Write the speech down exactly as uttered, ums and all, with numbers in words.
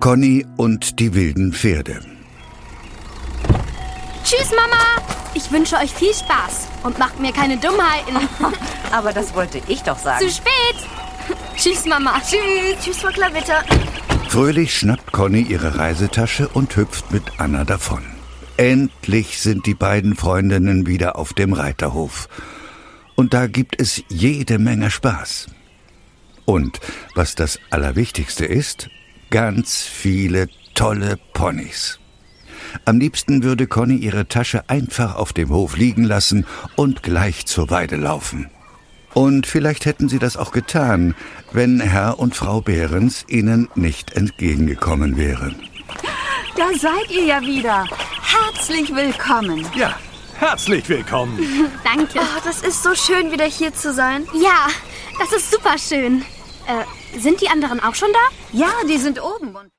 Conny und die wilden Pferde. Tschüss, Mama! Ich wünsche euch viel Spaß und macht mir keine Dummheiten. Aber das wollte ich doch sagen. Zu spät! Tschüss, Mama. Tschüss. Tschüss, Frau Klavitter. Fröhlich schnappt Conny ihre Reisetasche und hüpft mit Anna davon. Endlich sind die beiden Freundinnen wieder auf dem Reiterhof. Und da gibt es jede Menge Spaß. Und, was das Allerwichtigste ist, ganz viele tolle Ponys. Am liebsten würde Conny ihre Tasche einfach auf dem Hof liegen lassen und gleich zur Weide laufen. Und vielleicht hätten sie das auch getan, wenn Herr und Frau Behrens ihnen nicht entgegengekommen wären. Da seid ihr ja wieder. Herzlich willkommen. Ja, herzlich willkommen. Danke. Oh, das ist so schön, wieder hier zu sein. Ja, das ist super schön. Äh, sind die anderen auch schon da? Ja, die sind oben.